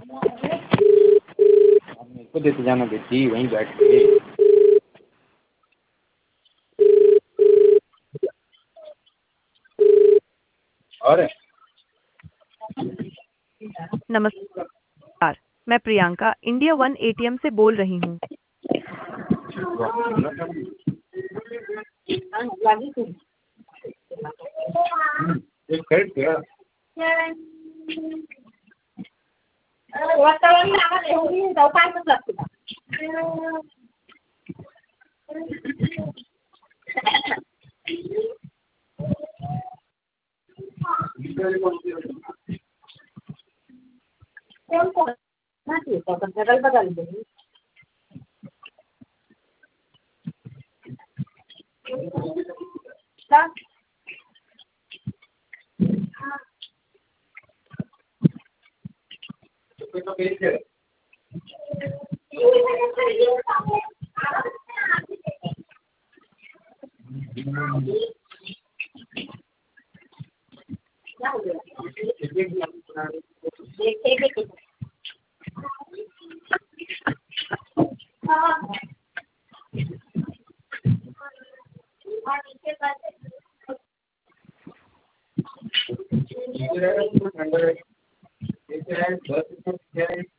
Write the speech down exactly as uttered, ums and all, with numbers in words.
आप मेरे को देते जाना बेटी वहीं बैठ के। और नमस्कार, मैं प्रियंका इंडिया वन एटीएम से बोल रही हूँ। एक खरीद गया कौन कौन ना चाहिए तो अपन बदल बदल देंगे। क्या तो बेच दे क्या हो गया देखिए हाँ ठंडा है।